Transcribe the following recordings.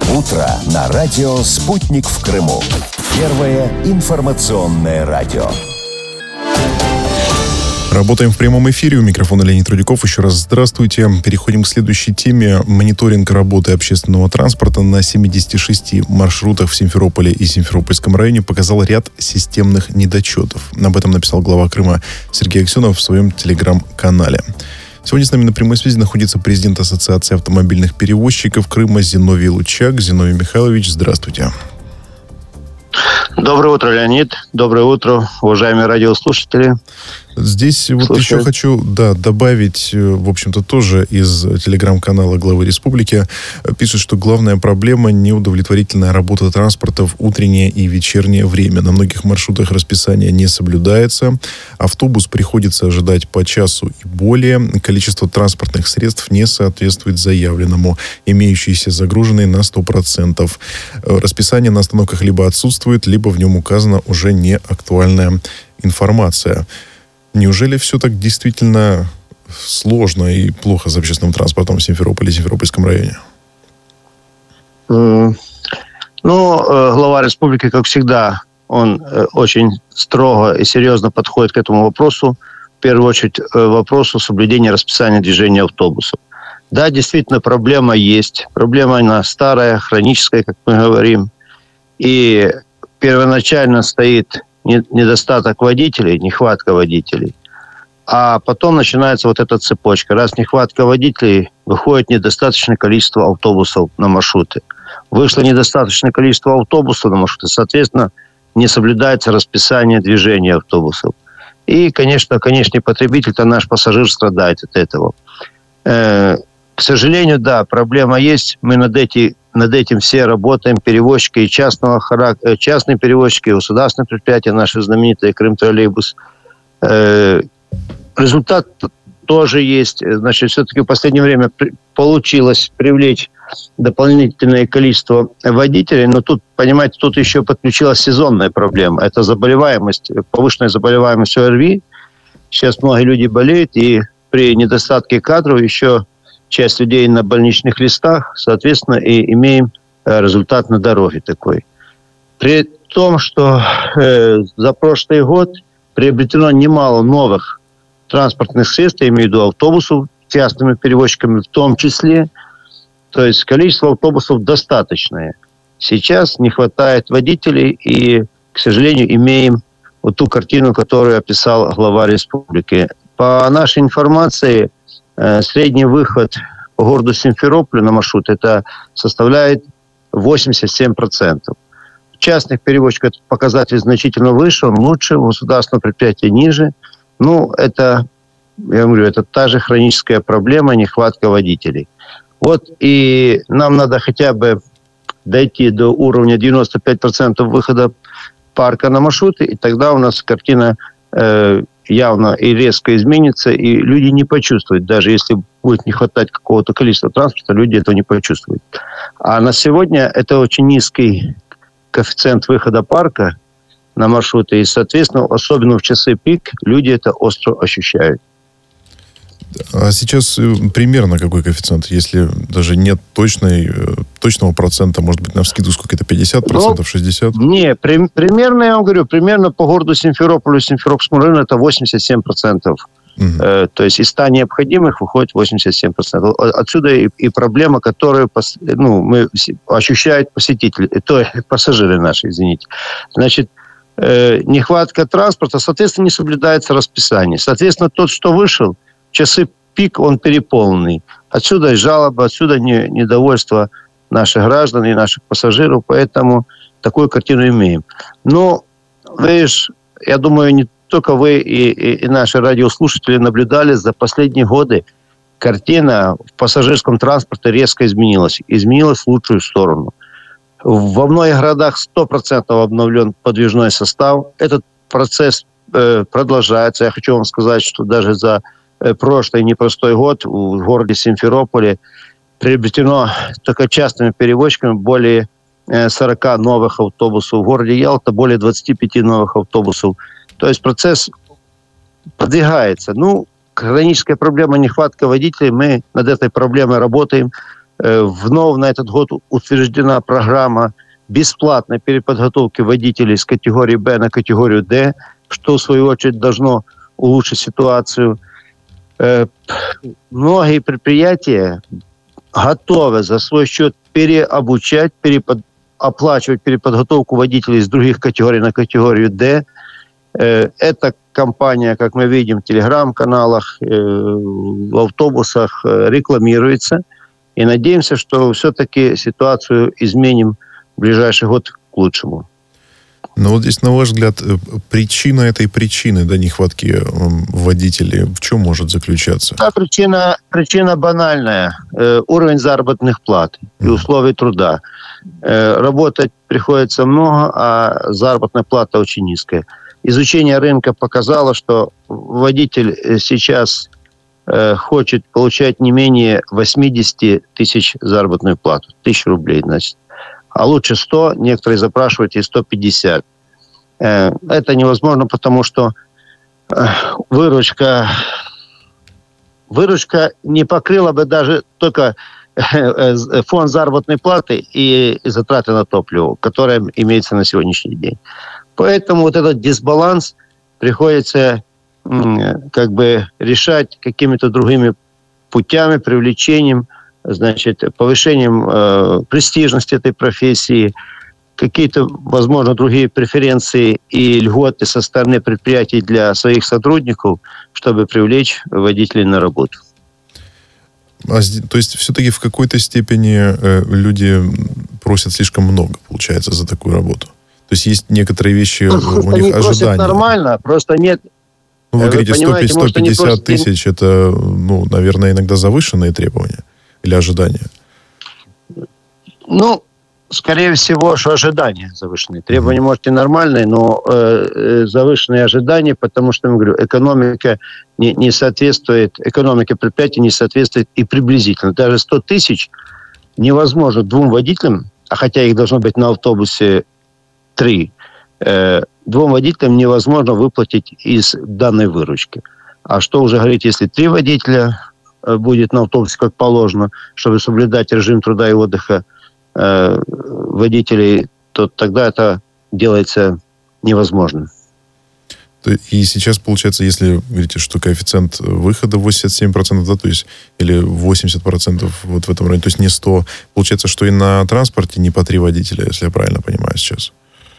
Утро на радио «Спутник» в Крыму. Первое информационное радио. Работаем в прямом эфире. У микрофона Леонид Рудяков. Еще раз здравствуйте. Переходим к следующей теме. Мониторинг работы общественного транспорта на 76 маршрутах в Симферополе и Симферопольском районе показал ряд системных недочетов. Об этом написал глава Крыма Сергей Аксенов в своем телеграм-канале. Сегодня с нами на прямой связи находится президент Ассоциации автомобильных перевозчиков Крыма Зиновий Лучак. Зиновий Михайлович, здравствуйте. Доброе утро, Леонид. Доброе утро, уважаемые радиослушатели. Здесь вот еще хочу добавить, в общем-то, тоже из телеграм-канала главы республики. Пишет, что главная проблема — неудовлетворительная работа транспорта в утреннее и вечернее время. На многих маршрутах расписание не соблюдается. Автобус приходится ожидать по часу и более. Количество транспортных средств не соответствует заявленному. Имеющиеся загруженные на 100%. Расписание на остановках либо отсутствует, либо в нем указана уже не актуальная информация. Неужели все так действительно сложно и плохо с общественным транспортом в Симферополе и Симферопольском районе? Глава республики, как всегда, он очень строго и серьезно подходит к этому вопросу. В первую очередь, вопросу соблюдения расписания движения автобусов. Да, действительно, проблема есть. Проблема, она старая, хроническая, как мы говорим. И первоначально стоит недостаток водителей, нехватка водителей. А потом начинается вот эта цепочка. Раз нехватка водителей, выходит недостаточное количество автобусов на маршруты. Вышло недостаточное количество автобусов на маршруты, соответственно, не соблюдается расписание движения автобусов. И, конечно, конечный потребитель-то наш пассажир страдает от этого. К сожалению, да, проблема есть. Мы над этим все работаем. Перевозчики и частного характера, частные перевозчики, государственные предприятия, наши знаменитые Крымтроллейбус. Результат тоже есть. Значит, все-таки в последнее время получилось привлечь дополнительное количество водителей. Но тут, понимаете, тут еще подключилась сезонная проблема. Это заболеваемость, повышенная заболеваемость ОРВИ. Сейчас многие люди болеют, и при недостатке кадров еще часть людей на больничных листах, соответственно, и имеем результат на дороге такой. При том, что за прошлый год приобретено немало новых транспортных средств, я имею в виду автобусов, частными перевозчиками в том числе. То есть количество автобусов достаточное. Сейчас не хватает водителей, и, к сожалению, имеем вот ту картину, которую описал глава республики. По нашей информации, средний выход по городу Симферополю на маршрут это составляет 87%. В частных перевозчиках этот показатель значительно выше, он лучше, у государственного предприятия ниже. Это, я говорю, это та же хроническая проблема, нехватка водителей. Вот и нам надо хотя бы дойти до уровня 95% выхода парка на маршруты, и тогда у нас картина явно и резко изменится, и люди не почувствуют. Даже если будет не хватать какого-то количества транспорта, люди этого не почувствуют. А на сегодня это очень низкий коэффициент выхода парка на маршруты, и, соответственно, особенно в часы пик, люди это остро ощущают. А сейчас примерно какой коэффициент? Если даже нет точного процента, может быть, навскидку сколько-то, 50%, 60%? Не, примерно, я вам говорю, примерно по городу Симферополю, Симферопольскому району это 87%. То есть из 100 необходимых выходит 87%. Отсюда и проблема, которую ощущают посетители, пассажиры наши, извините. Значит, нехватка транспорта, соответственно, не соблюдается расписание. Соответственно, тот, что вышел, часы пик, он переполненный. Отсюда и жалобы, отсюда недовольство наших граждан и наших пассажиров, поэтому такую картину имеем. Но, видишь, я думаю, не только вы и наши радиослушатели наблюдали за последние годы, картина в пассажирском транспорте резко изменилась. Изменилась в лучшую сторону. Во многих городах 100% обновлен подвижной состав. Этот процесс продолжается. Я хочу вам сказать, что даже за прошлый непростой год в городе Симферополе приобретено только частными перевозчиками более 40 новых автобусов. В городе Ялта более 25 новых автобусов. То есть процесс продвигается. Хроническая проблема нехватка водителей. Мы над этой проблемой работаем. Вновь на этот год утверждена программа бесплатной переподготовки водителей с категории Б на категорию Д, что, в свою очередь, должно улучшить ситуацию. Многие предприятия готовы за свой счет переобучать, оплачивать переподготовку водителей с других категорий на категорию Д. Эта компания, как мы видим в телеграм-каналах, в автобусах, рекламируется. И надеемся, что все-таки ситуацию изменим в ближайший год к лучшему. Но вот здесь, на ваш взгляд, причина этой причины, да, нехватки водителей, в чем может заключаться? Да, причина банальная. Уровень заработных плат и условий труда. Работать приходится много, а заработная плата очень низкая. Изучение рынка показало, что водитель сейчас хочет получать не менее 80 тысяч заработную плату. 1000 рублей, значит. А лучше 100, некоторые запрашивают и 150. Это невозможно, потому что выручка не покрыла бы даже только фонд заработной платы и затраты на топливо, которые имеются на сегодняшний день. Поэтому вот этот дисбаланс приходится как бы решать какими-то другими путями, привлечением, значит, повышением престижности этой профессии, какие-то, возможно, другие преференции и льготы со стороны предприятий для своих сотрудников, чтобы привлечь водителей на работу. То есть все-таки в какой-то степени люди просят слишком много, получается, за такую работу? То есть есть некоторые вещи, у них ожидания. Они просят нормально, просто нет. Вы говорите, 150 тысяч, это, наверное, иногда завышенные требования или ожидания? Скорее всего, что ожидания завышенные. Требования, может, и нормальные, но завышенные ожидания, потому что, я говорю, экономика не соответствует, экономика предприятия не соответствует и приблизительно. Даже 100 тысяч невозможно двум водителям, а хотя их должно быть на автобусе 3, двум водителям невозможно выплатить из данной выручки. А что уже говорить, если 3 водителя будет на автобусе как положено, чтобы соблюдать режим труда и отдыха водителей, то тогда это делается невозможным. И сейчас, получается, если вы говорите, что коэффициент выхода 87%, да, то есть, или 80% вот в этом районе, то есть не 100, получается, что и на транспорте не по 3 водителя, если я правильно понимаю сейчас.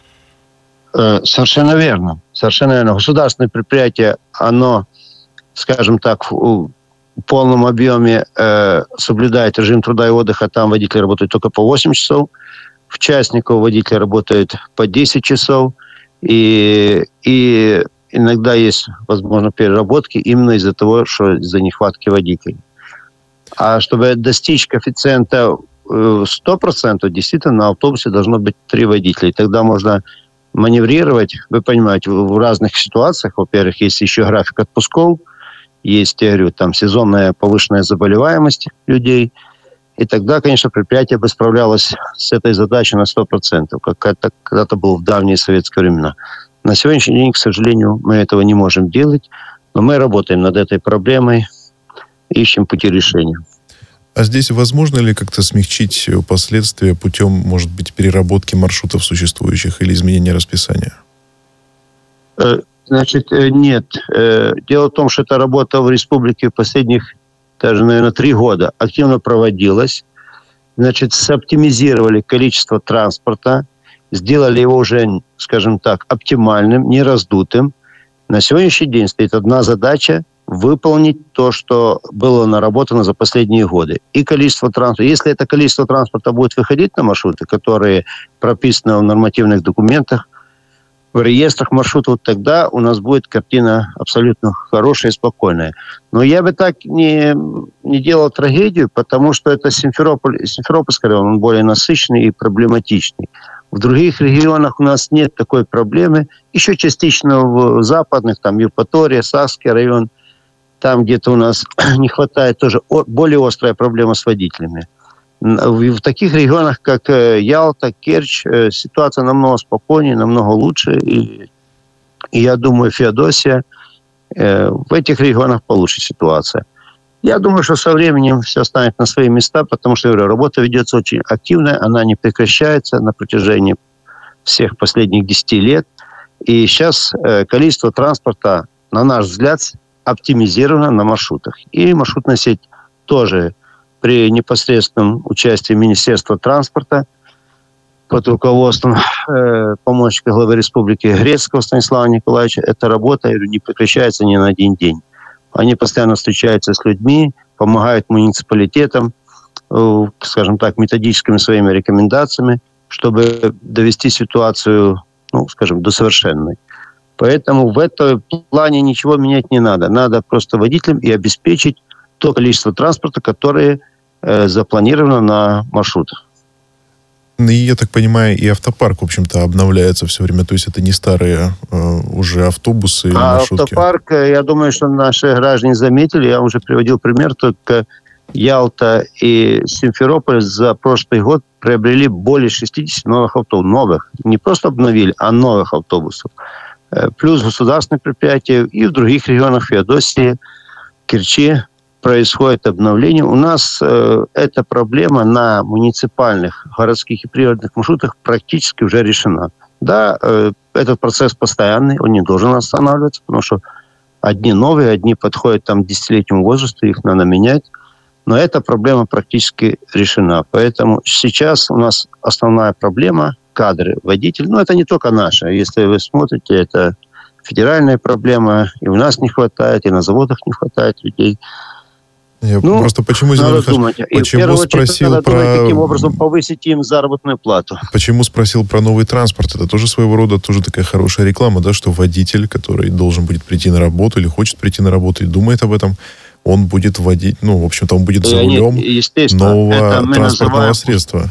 Совершенно верно. Совершенно верно. Государственное предприятие, оно, скажем так, в полном объеме соблюдает режим труда и отдыха. Там водители работают только по 8 часов. В частниках водители работают по 10 часов. И иногда есть, возможно, переработки именно из-за того, что из-за нехватки водителей. А чтобы достичь коэффициента 100%, действительно, на автобусе должно быть 3 водителя. И тогда можно маневрировать, вы понимаете, в разных ситуациях. Во-первых, есть еще график отпусков, есть, я говорю, там сезонная повышенная заболеваемость людей. И тогда, конечно, предприятие бы справлялось с этой задачей на 100%, как это когда-то было в давние советские времена. На сегодняшний день, к сожалению, мы этого не можем делать, но мы работаем над этой проблемой, ищем пути решения. А здесь возможно ли как-то смягчить последствия путем, может быть, переработки маршрутов существующих или изменения расписания? Значит, нет. Дело в том, что эта работа в республике в последних, даже, наверное, 3 года активно проводилась. Значит, соптимизировали количество транспорта, сделали его уже, скажем так, оптимальным, не раздутым. На сегодняшний день стоит одна задача – выполнить то, что было наработано за последние годы. И количество транспорта. Если это количество транспорта будет выходить на маршруты, которые прописаны в нормативных документах, в реестрах маршрутов, тогда у нас будет картина абсолютно хорошая и спокойная. Но я бы так не делал трагедию, потому что это Симферопольский район, он более насыщенный и проблематичный. В других регионах у нас нет такой проблемы. Еще частично в западных, там Евпатория, Сакский район, там где-то у нас не хватает тоже более острая проблема с водителями. В таких регионах, как Ялта, Керчь, ситуация намного спокойнее, намного лучше. И я думаю, Феодосия, в этих регионах получше ситуация. Я думаю, что со временем все станет на свои места, потому что, я говорю, работа ведется очень активная, она не прекращается на протяжении всех последних 10 лет. И сейчас количество транспорта, на наш взгляд, оптимизировано на маршрутах. И маршрутная сеть тоже при непосредственном участии Министерства транспорта под руководством помощника главы республики Грецкого Станислава Николаевича, эта работа, я говорю, не прекращается ни на один день. Они постоянно встречаются с людьми, помогают муниципалитетам, скажем так, методическими своими рекомендациями, чтобы довести ситуацию, до совершенной. Поэтому в этом плане ничего менять не надо. Надо просто водителям и обеспечить то количество транспорта, которое запланировано на маршрутах. И, я так понимаю, и автопарк, в общем-то, обновляется все время. То есть это не старые уже автобусы или маршрутки. Автопарк, я думаю, что наши граждане заметили. Я уже приводил пример. Только Ялта и Симферополь за прошлый год приобрели более 60 новых автобусов. Новых. Не просто обновили, а новых автобусов. Плюс государственные предприятия и в других регионах, Феодосии, Керчи, происходит обновление. У нас эта проблема на муниципальных, городских и пригородных маршрутах практически уже решена. Да, этот процесс постоянный, он не должен останавливаться, потому что одни новые, одни подходят к десятилетнему возрасту, их надо менять. Но эта проблема практически решена. Поэтому сейчас у нас основная проблема – кадры, водители. Но это не только наша. Если вы смотрите, это федеральная проблема. И у нас не хватает, и на заводах не хватает людей. Я просто почему думать. Почему спросил про... думать, каким образом повысить им заработную плату. Почему спросил про новый транспорт? Это тоже своего рода тоже такая хорошая реклама, да, что водитель, который должен будет прийти на работу или хочет прийти на работу и думает об этом, он будет водить, в общем-то, он будет за рулем нового транспортного средства.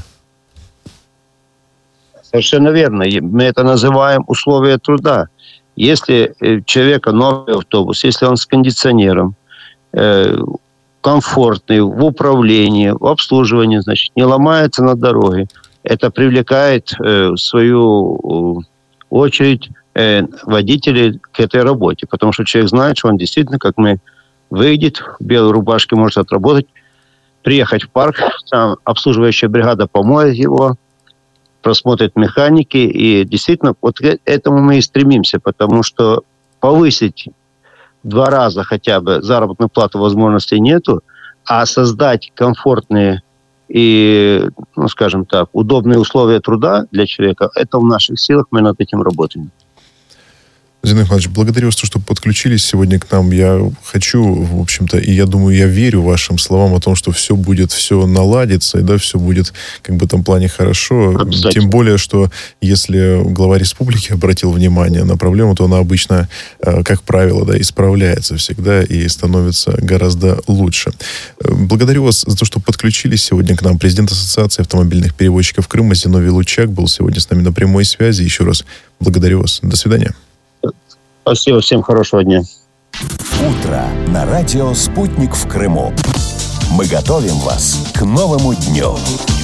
Совершенно верно. Мы это называем условия труда. Если у человека новый автобус, если он с кондиционером, комфортный в управлении, в обслуживании, значит, не ломается на дороге, это привлекает в свою очередь водителей к этой работе. Потому что человек знает, что он действительно, как мы, выйдет, в белой рубашке может отработать, приехать в парк, там обслуживающая бригада помоет его, просмотрит механики, и действительно вот к этому мы и стремимся, потому что повысить 2 раза хотя бы заработную плату возможностей нету, а создать комфортные и, скажем так, удобные условия труда для человека, это в наших силах, мы над этим работаем. Зиновий Иванович, благодарю вас, что подключились сегодня к нам. Я хочу, в общем-то, и я думаю, я верю вашим словам о том, что все наладится, и все будет в этом плане хорошо. Тем более, что если глава республики обратил внимание на проблему, то она обычно, как правило, исправляется всегда и становится гораздо лучше. Благодарю вас за то, что подключились сегодня к нам. Президент Ассоциации автомобильных перевозчиков Крыма Зиновий Лучак был сегодня с нами на прямой связи. Еще раз благодарю вас. До свидания. Спасибо, всем хорошего дня. Утро на радио «Спутник» в Крыму. Мы готовим вас к новому дню.